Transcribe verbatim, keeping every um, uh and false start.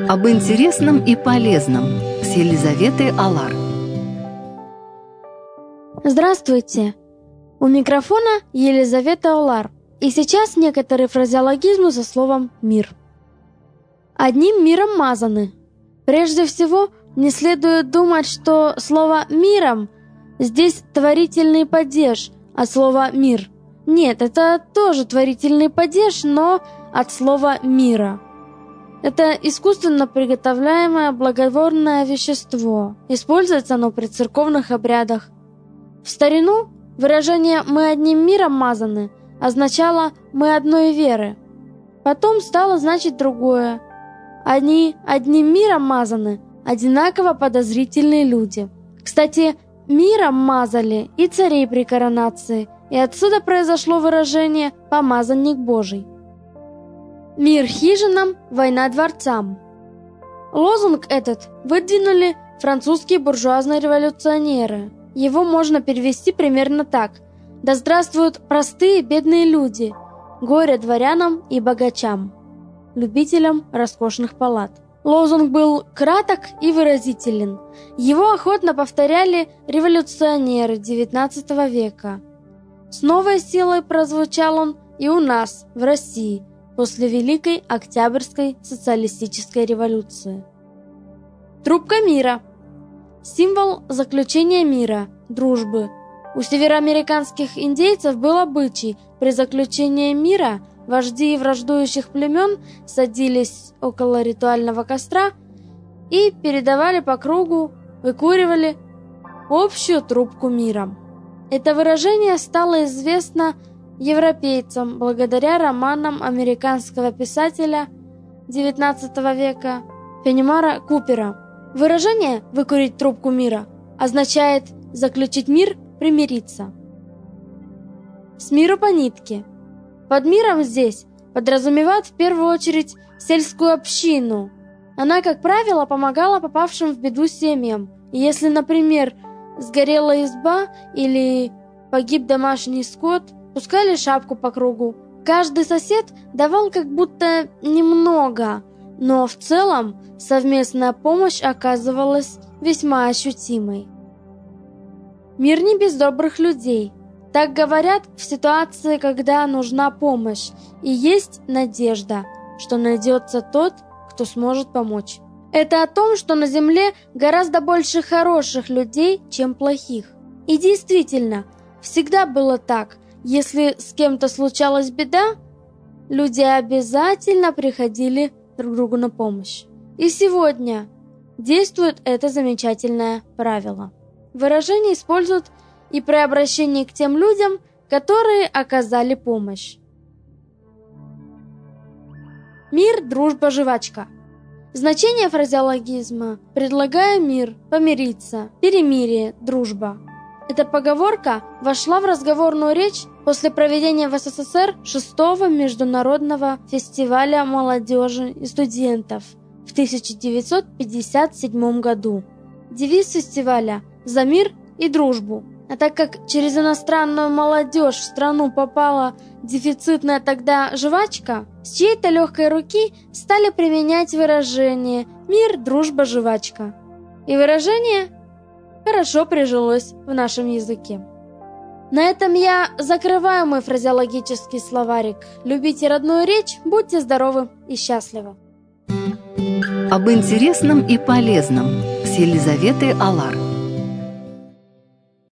Об интересном и полезном с Елизаветой Алар. Здравствуйте! У микрофона Елизавета Алар. И сейчас некоторые фразеологизмы со словом «мир». Одним миром мазаны. Прежде всего, не следует думать, что слово «миром» здесь творительный падеж от слова «мир». Нет, это тоже творительный падеж, но от слова «мира». Это искусственно приготовляемое благотворное вещество. Используется оно при церковных обрядах. В старину выражение «мы одним миром мазаны» означало «мы одной веры». Потом стало значить другое. Они одним миром мазаны, одинаково подозрительные люди. Кстати, миром мазали и царей при коронации, и отсюда произошло выражение «помазанник Божий». «Мир хижинам, война дворцам». Лозунг этот выдвинули французские буржуазные революционеры. Его можно перевести примерно так: «Да здравствуют простые бедные люди, горе дворянам и богачам, любителям роскошных палат». Лозунг был краток и выразителен. Его охотно повторяли революционеры девятнадцатого века. С новой силой прозвучал он и у нас, в России, после Великой Октябрьской социалистической революции. Трубка мира. Символ заключения мира, дружбы. У североамериканских индейцев был обычай: при заключении мира вожди враждующих племен садились около ритуального костра и передавали по кругу, выкуривали общую трубку мира. Это выражение стало известно европейцам благодаря романам американского писателя девятнадцатого века Фенемора Купера. Выражение «выкурить трубку мира» означает заключить мир, примириться. С миру по нитке. Под миром здесь подразумевают в первую очередь сельскую общину. Она, как правило, помогала попавшим в беду семьям. И если, например, сгорела изба или погиб домашний скот, пускали шапку по кругу. Каждый сосед давал как будто немного, но в целом совместная помощь оказывалась весьма ощутимой. Мир не без добрых людей. Так говорят в ситуации, когда нужна помощь, и есть надежда, что найдется тот, кто сможет помочь. Это о том, что на земле гораздо больше хороших людей, чем плохих. И действительно, всегда было так. Если с кем-то случалась беда, люди обязательно приходили друг другу на помощь. И сегодня действует это замечательное правило. Выражение используют и при обращении к тем людям, которые оказали помощь. Мир, дружба, жвачка. Значение фразеологизма: предлагаю мир, помириться, перемирие, дружба. Эта поговорка вошла в разговорную речь после проведения в СССР шестого международного фестиваля молодежи и студентов в тысяча девятьсот пятьдесят седьмом году. Девиз фестиваля «За мир и дружбу». А так как через иностранную молодежь в страну попала дефицитная тогда жвачка, с чьей-то легкой руки стали применять выражение «мир, дружба, жвачка». И выражение хорошо прижилось в нашем языке. На этом я закрываю мой фразеологический словарик. Любите родную речь, будьте здоровы и счастливы. Об интересном и полезном с Елизаветой Алар.